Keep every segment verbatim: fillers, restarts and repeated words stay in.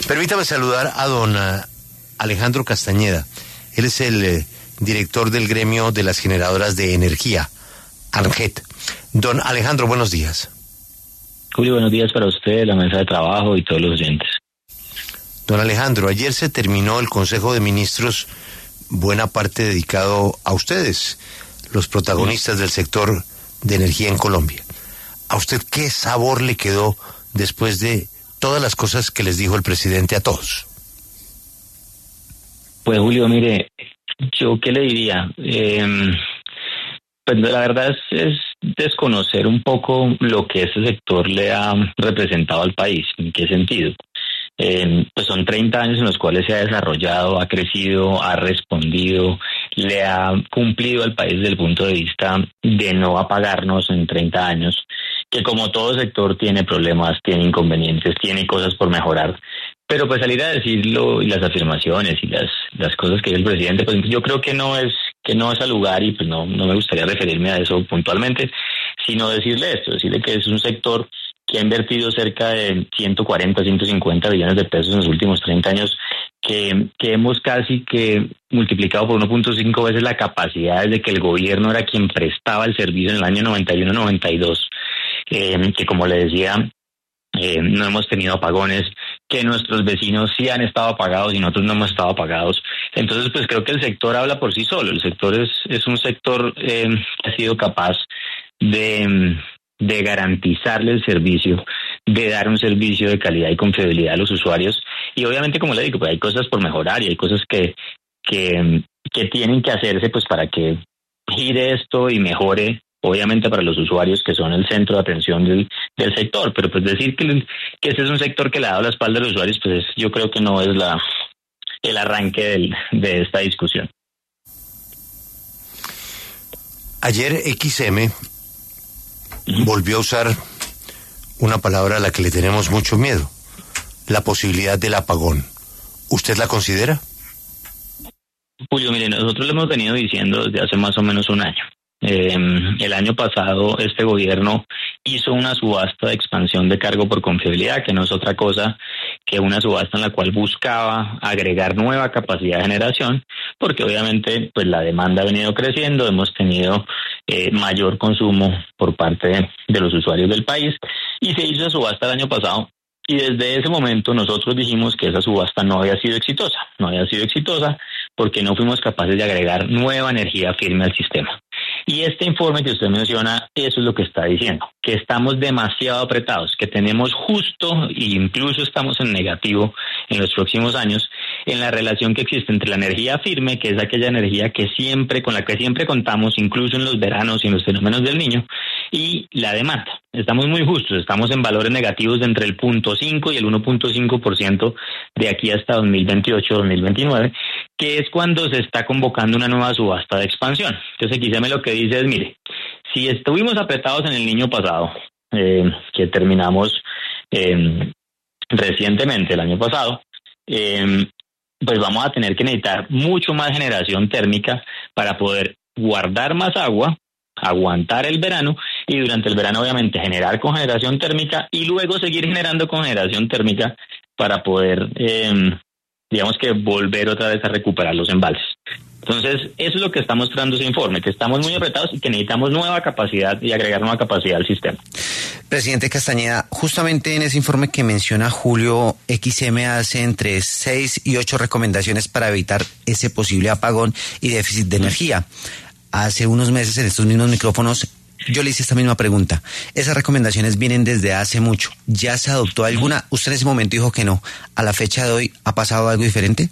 Permítame saludar a don Alejandro Castañeda. Él es el eh, director del gremio de las generadoras de energía, ANGET. Don Alejandro, buenos días. Julio, buenos días para usted, la mesa de trabajo y todos los oyentes. Don Alejandro, ayer se terminó el Consejo de Ministros, buena parte dedicado a ustedes, los protagonistas del sector de energía en Colombia. ¿A usted qué sabor le quedó después de todas las cosas que les dijo el presidente a todos? Pues Julio, mire, yo qué le diría, eh, pues la verdad es, es desconocer un poco lo que ese sector le ha representado al país. ¿En qué sentido? Eh, pues son treinta años en los cuales se ha desarrollado, ha crecido, ha respondido, le ha cumplido al país desde el punto de vista de no apagarnos en treinta años, que como todo sector tiene problemas, tiene inconvenientes, tiene cosas por mejorar. Pero pues salir a decirlo y las afirmaciones y las las cosas que dice el presidente, pues yo creo que no es que no es al lugar y pues no no me gustaría referirme a eso puntualmente, sino decirle esto, decirle que es un sector que ha invertido cerca de ciento cuarenta, ciento cincuenta billones de pesos en los últimos treinta años, que, que hemos casi que multiplicado por uno punto cinco veces la capacidad de que el gobierno era quien prestaba el servicio en el año noventa y uno noventa y dos, eh, que como le decía, eh, no hemos tenido apagones, que nuestros vecinos sí han estado apagados y nosotros no hemos estado apagados. Entonces, pues creo que el sector habla por sí solo. El sector es, es un sector eh, que ha sido capaz de, de garantizarle el servicio, de dar un servicio de calidad y confiabilidad a los usuarios. Y obviamente, como le digo, pues hay cosas por mejorar y hay cosas que, que, que tienen que hacerse pues para que gire esto y mejore, obviamente para los usuarios que son el centro de atención del, del sector, pero pues decir que, que este es un sector que le ha dado la espalda a los usuarios, pues yo creo que no es la el arranque del, de esta discusión. Ayer X M volvió a usar una palabra a la que le tenemos mucho miedo, la posibilidad del apagón. ¿Usted la considera? Julio, mire, nosotros lo hemos venido diciendo desde hace más o menos un año. Eh, el año pasado este gobierno hizo una subasta de expansión de cargo por confiabilidad, que no es otra cosa que una subasta en la cual buscaba agregar nueva capacidad de generación, porque obviamente pues la demanda ha venido creciendo, hemos tenido eh, mayor consumo por parte de, de los usuarios del país, y se hizo subasta el año pasado. Y desde ese momento nosotros dijimos que esa subasta no había sido exitosa, no había sido exitosa porque no fuimos capaces de agregar nueva energía firme al sistema. Y este informe que usted menciona, eso es lo que está diciendo, que estamos demasiado apretados, que tenemos justo e incluso estamos en negativo en los próximos años en la relación que existe entre la energía firme, que es aquella energía que siempre, con la que siempre contamos, incluso en los veranos y en los fenómenos del Niño, y la demanda. Estamos muy justos, estamos en valores negativos de entre el cero punto cinco y el uno punto cinco por ciento de aquí hasta dos mil veintiocho dos mil veintinueve, que es cuando se está convocando una nueva subasta de expansión. Entonces aquí se me lo que dice es, mire, si estuvimos apretados en el Niño pasado, eh, que terminamos eh, recientemente el año pasado, eh, pues vamos a tener que necesitar mucho más generación térmica para poder guardar más agua, aguantar el verano y durante el verano obviamente generar con generación térmica y luego seguir generando con generación térmica para poder, eh, digamos que volver otra vez a recuperar los embalses. Entonces, eso es lo que está mostrando ese informe, que estamos muy apretados y que necesitamos nueva capacidad y agregar nueva capacidad al sistema. Presidente Castañeda, justamente en ese informe que menciona Julio, X M hace entre seis y ocho recomendaciones para evitar ese posible apagón y déficit de energía. Hace unos meses en estos mismos micrófonos yo le hice esta misma pregunta. Esas recomendaciones vienen desde hace mucho. ¿Ya se adoptó alguna? Usted en ese momento dijo que no. ¿A la fecha de hoy ha pasado algo diferente?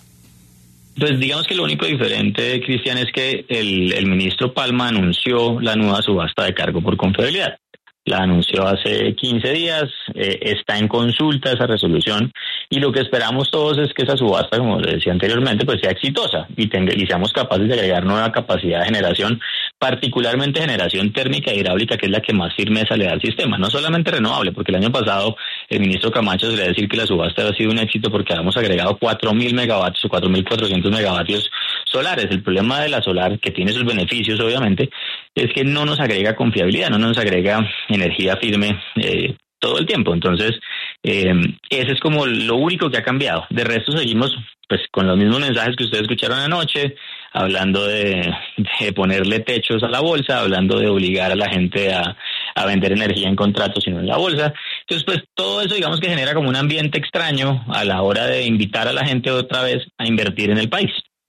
Pues digamos que lo único diferente, Cristian, es que el, el ministro Palma anunció la nueva subasta de cargo por confiabilidad. La anunció hace quince días, eh, está en consulta esa resolución y lo que esperamos todos es que esa subasta, como les decía anteriormente, pues sea exitosa y, tenga, y seamos capaces de agregar nueva capacidad de generación, particularmente generación térmica e hidráulica, que es la que más firmeza le da al sistema, no solamente renovable, porque el año pasado el ministro Camacho se le decir que la subasta ha sido un éxito porque habíamos agregado cuatro mil megavatios o cuatro mil cuatrocientos megavatios solares. El problema de la solar, que tiene sus beneficios obviamente, es que no nos agrega confiabilidad, no nos agrega energía firme eh, todo el tiempo. Entonces, Eh, ese es como lo único que ha cambiado. De resto seguimos pues con los mismos mensajes que ustedes escucharon anoche, hablando de, de ponerle techos a la bolsa, hablando de obligar a la gente a, a vender energía en contratos y no en la bolsa. Entonces, pues todo eso digamos que genera como un ambiente extraño a la hora de invitar a la gente otra vez a invertir en el país.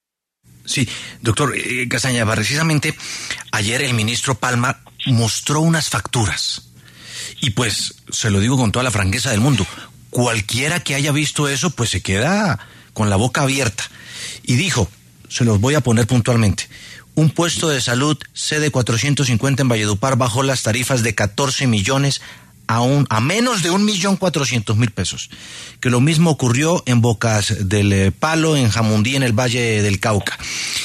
Sí, doctor eh, Castañeda, precisamente ayer el ministro Palma mostró unas facturas. Y pues, se lo digo con toda la franqueza del mundo, cualquiera que haya visto eso, pues se queda con la boca abierta. Y dijo, se los voy a poner puntualmente, un puesto de salud C D cuatrocientos cincuenta en Valledupar bajó las tarifas de catorce millones a, un, a menos de un millón cuatrocientos mil pesos. Que lo mismo ocurrió en Bocas del Palo, en Jamundí, en el Valle del Cauca.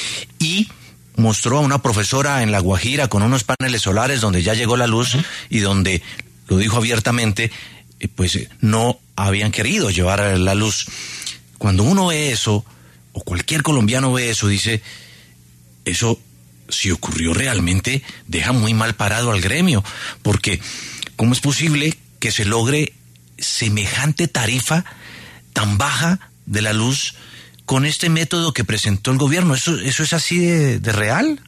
Y mostró a una profesora en La Guajira con unos paneles solares donde ya llegó la luz y donde, lo dijo abiertamente, pues no habían querido llevar la luz. Cuando uno ve eso, o cualquier colombiano ve eso, dice, eso, si ocurrió realmente, deja muy mal parado al gremio, porque ¿cómo es posible que se logre semejante tarifa tan baja de la luz con este método que presentó el gobierno? ¿Eso, eso es así de, de real?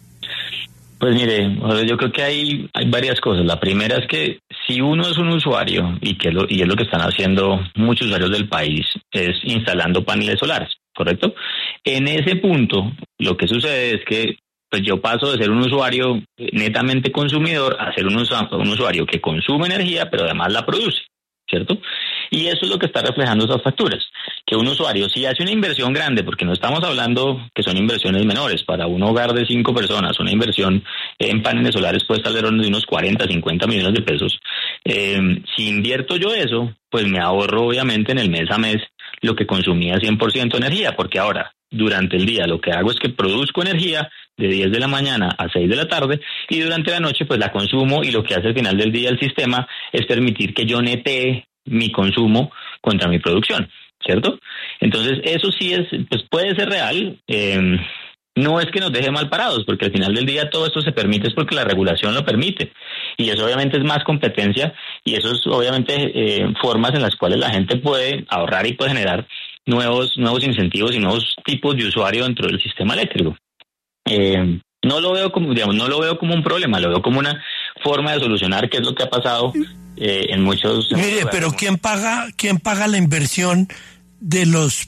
Pues mire, yo creo que hay, hay varias cosas. La primera es que si uno es un usuario, y que lo, y es lo que están haciendo muchos usuarios del país, es instalando paneles solares, ¿correcto? En ese punto, lo que sucede es que pues yo paso de ser un usuario netamente consumidor a ser un, usu- un usuario que consume energía, pero además la produce, ¿cierto? Y eso es lo que está reflejando esas facturas, que un usuario si hace una inversión grande, porque no estamos hablando que son inversiones menores, para un hogar de cinco personas, una inversión en paneles solares puede estar alrededor de unos cuarenta, cincuenta millones de pesos. Eh, si invierto yo eso, pues me ahorro obviamente en el mes a mes lo que consumía cien por ciento de energía, porque ahora durante el día lo que hago es que produzco energía de diez de la mañana a seis de la tarde y durante la noche pues la consumo, y lo que hace al final del día el sistema es permitir que yo netee mi consumo contra mi producción, ¿cierto? Entonces eso sí es, pues puede ser real, eh, no es que nos deje mal parados, porque al final del día todo esto se permite es porque la regulación lo permite, y eso obviamente es más competencia, y eso es obviamente eh, formas en las cuales la gente puede ahorrar y puede generar nuevos nuevos incentivos y nuevos tipos de usuario dentro del sistema eléctrico. Eh, no lo veo como, digamos, no lo veo como un problema, lo veo como una forma de solucionar qué es lo que ha pasado eh, en muchos. Mire, en pero quién paga, quién paga la inversión de los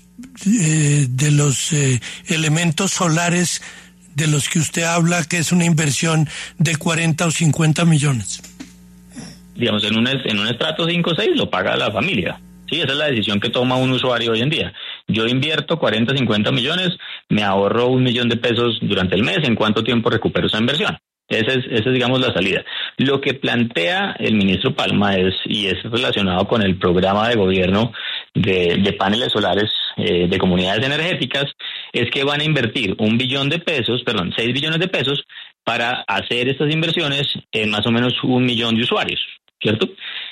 eh, de los eh, elementos solares de los que usted habla, que es una inversión de cuarenta o cincuenta millones. Digamos, en un en un estrato cinco o seis lo paga la familia. Sí, esa es la decisión que toma un usuario hoy en día. Yo invierto cuarenta, cincuenta millones, me ahorro un millón de pesos durante el mes, ¿en cuánto tiempo recupero esa inversión? Esa es, esa es, digamos, la salida. Lo que plantea el ministro Palma es, y es relacionado con el programa de gobierno de, de paneles solares eh, de comunidades energéticas, es que van a invertir un billón de pesos, perdón, seis billones de pesos para hacer estas inversiones en más o menos un millón de usuarios, ¿cierto?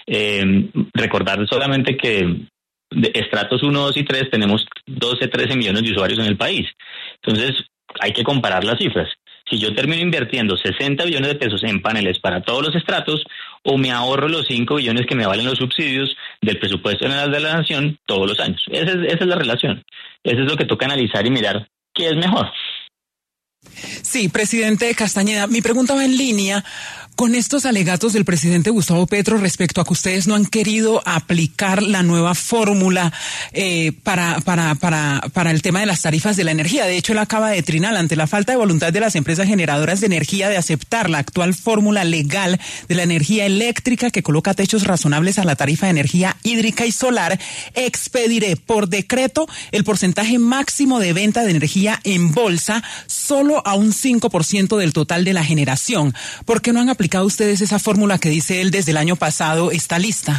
Eh, recordar solamente que de estratos uno, dos y tres tenemos doce, trece millones de usuarios en el país. Entonces hay que comparar las cifras. Si yo termino invirtiendo sesenta billones de pesos en paneles para todos los estratos, o me ahorro los cinco billones que me valen los subsidios del presupuesto general de la nación todos los años. Esa es, esa es la relación. Eso es lo que toca analizar y mirar qué es mejor. Sí, presidente Castañeda, mi pregunta va en línea con estos alegatos del presidente Gustavo Petro respecto a que ustedes no han querido aplicar la nueva fórmula eh, para, para, para, para el tema de las tarifas de la energía. De hecho, él acaba de trinar ante la falta de voluntad de las empresas generadoras de energía de aceptar la actual fórmula legal de la energía eléctrica que coloca techos razonables a la tarifa de energía hídrica y solar. Expediré por decreto el porcentaje máximo de venta de energía en bolsa solo a un cinco por ciento del total de la generación. ¿Por qué no han aplicado ustedes esa fórmula que dice él desde el año pasado está lista?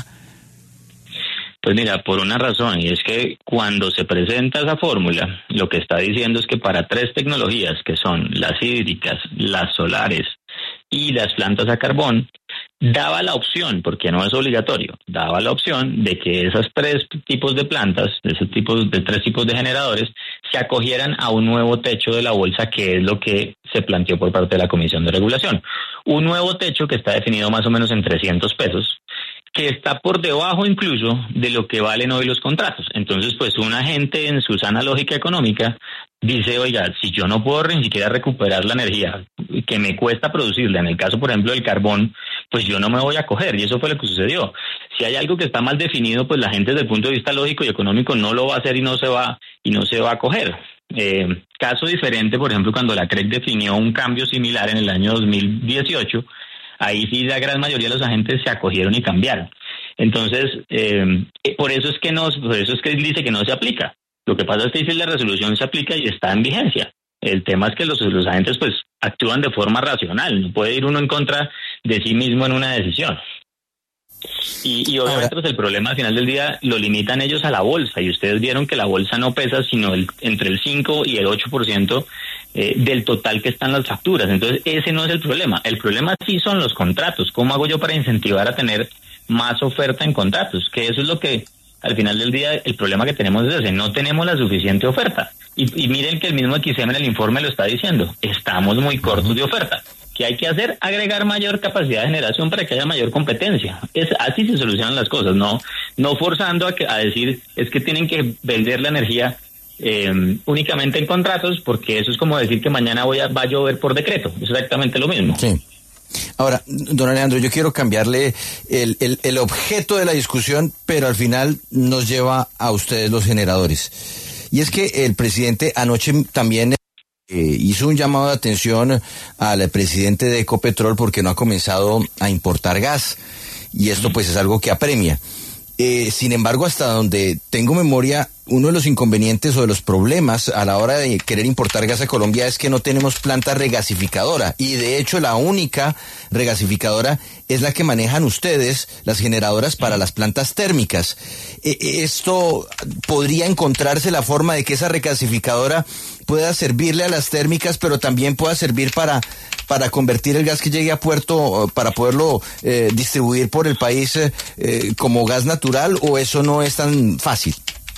Pues mira, por una razón, y es que cuando se presenta esa fórmula, lo que está diciendo es que para tres tecnologías, que son las hídricas, las solares y las plantas a carbón, daba la opción, porque no es obligatorio, daba la opción de que esos tres tipos de plantas, de esos tipos de tres tipos de generadores, se acogieran a un nuevo techo de la bolsa, que es lo que se planteó por parte de la Comisión de Regulación. Un nuevo techo que está definido más o menos en trescientos pesos, que está por debajo incluso de lo que valen hoy los contratos. Entonces, pues una gente en su sana lógica económica dice, oiga, si yo no puedo ni siquiera recuperar la energía que me cuesta producirla, en el caso, por ejemplo, del carbón, pues yo no me voy a coger, y eso fue lo que sucedió. Si hay algo que está mal definido, pues la gente desde el punto de vista lógico y económico no lo va a hacer y no se va, y no se va a coger. Eh, caso diferente, por ejemplo, cuando la C R E C definió un cambio similar en el año dos mil dieciocho, ahí sí la gran mayoría de los agentes se acogieron y cambiaron. Entonces, eh, por eso es que no, por eso es que dice que no se aplica. Lo que pasa es que dice la resolución se aplica y está en vigencia. El tema es que los, los agentes pues actúan de forma racional, no puede ir uno en contra de sí mismo en una decisión. Y, y obviamente pues el problema al final del día lo limitan ellos a la bolsa, y ustedes vieron que la bolsa no pesa sino el, entre el cinco y el ocho por ciento eh, del total que están las facturas. Entonces ese no es el problema. El problema sí son los contratos. ¿Cómo hago yo para incentivar a tener más oferta en contratos? Que eso es lo que al final del día el problema que tenemos es ese, no tenemos la suficiente oferta. Y, y miren que el mismo X M en el informe lo está diciendo, estamos muy cortos de oferta. ¿Qué hay que hacer? Agregar mayor capacidad de generación para que haya mayor competencia. Es así se solucionan las cosas, no no forzando a, que, a decir es que tienen que vender la energía eh, únicamente en contratos, porque eso es como decir que mañana voy a, va a llover por decreto. Es exactamente lo mismo. Sí. Ahora, don Alejandro, yo quiero cambiarle el, el, el objeto de la discusión, pero al final nos lleva a ustedes los generadores. Y es que el presidente anoche también Eh, hizo un llamado de atención al presidente de Ecopetrol porque no ha comenzado a importar gas, y esto pues es algo que apremia. Eh, sin embargo, hasta donde tengo memoria, uno de los inconvenientes o de los problemas a la hora de querer importar gas a Colombia es que no tenemos planta regasificadora, y de hecho la única regasificadora es la que manejan ustedes, las generadoras para las plantas térmicas. Eh, esto podría encontrarse la forma de que esa regasificadora pueda servirle a las térmicas, pero también pueda servir para para convertir el gas que llegue a puerto, para poderlo eh, distribuir por el país eh, eh, como gas natural, ¿o eso no es tan fácil?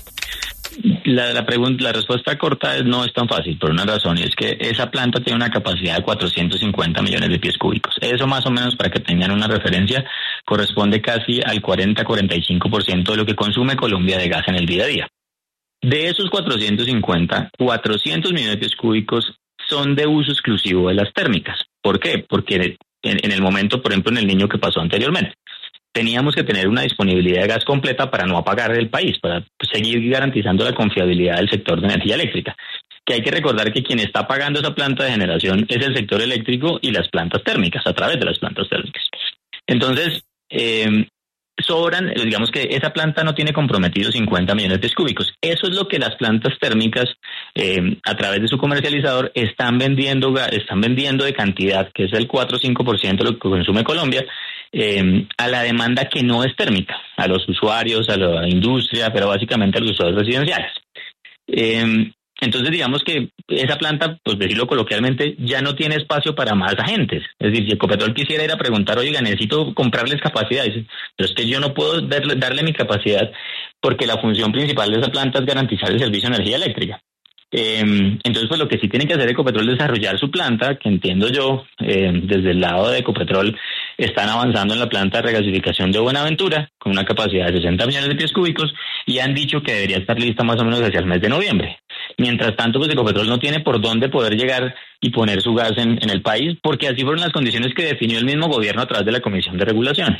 La, la pregunta, la respuesta corta es no es tan fácil, por una razón, y es que esa planta tiene una capacidad de cuatrocientos cincuenta millones de pies cúbicos. Eso más o menos, para que tengan una referencia, corresponde casi al cuarenta a cuarenta y cinco por ciento de lo que consume Colombia de gas en el día a día. De esos cuatrocientos cincuenta, cuatrocientos millones de pies cúbicos son de uso exclusivo de las térmicas. ¿Por qué? Porque en, en el momento, por ejemplo, en el Niño que pasó anteriormente, teníamos que tener una disponibilidad de gas completa para no apagar el país, para seguir garantizando la confiabilidad del sector de energía eléctrica. Que hay que recordar que quien está pagando esa planta de generación es el sector eléctrico y las plantas térmicas, a través de las plantas térmicas. Entonces, eh, sobran, digamos que esa planta no tiene comprometidos cincuenta millones de pies cúbicos. Eso es lo que las plantas térmicas, eh, a través de su comercializador, están vendiendo, están vendiendo de cantidad, que es el cuatro o cinco por ciento de lo que consume Colombia, eh, a la demanda que no es térmica, a los usuarios, a la industria, pero básicamente a los usuarios residenciales. Eh, Entonces, digamos que esa planta, pues decirlo coloquialmente, ya no tiene espacio para más agentes. Es decir, si Ecopetrol quisiera ir a preguntar, oiga, necesito comprarles capacidad, dice, pero es que yo no puedo darle, darle mi capacidad porque la función principal de esa planta es garantizar el servicio de energía eléctrica. Eh, entonces, pues lo que sí tiene que hacer Ecopetrol es desarrollar su planta, que entiendo yo, eh, desde el lado de Ecopetrol, están avanzando en la planta de regasificación de Buenaventura, con una capacidad de sesenta millones de pies cúbicos, y han dicho que debería estar lista más o menos hacia el mes de noviembre. Mientras tanto, pues Ecopetrol no tiene por dónde poder llegar y poner su gas en, en el país, porque así fueron las condiciones que definió el mismo gobierno a través de la Comisión de Regulación.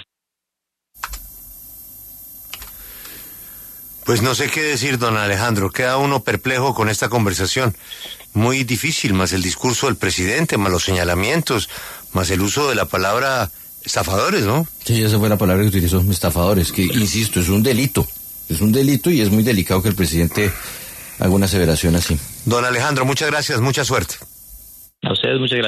Pues no sé qué decir, don Alejandro. Queda uno perplejo con esta conversación. Muy difícil, más el discurso del presidente, más los señalamientos, más el uso de la palabra estafadores, ¿no? Sí, esa fue la palabra que utilizó, estafadores, que, insisto, es un delito. Es un delito y es muy delicado que el presidente haga una aseveración así. Don Alejandro, muchas gracias, mucha suerte. A ustedes, muchas gracias.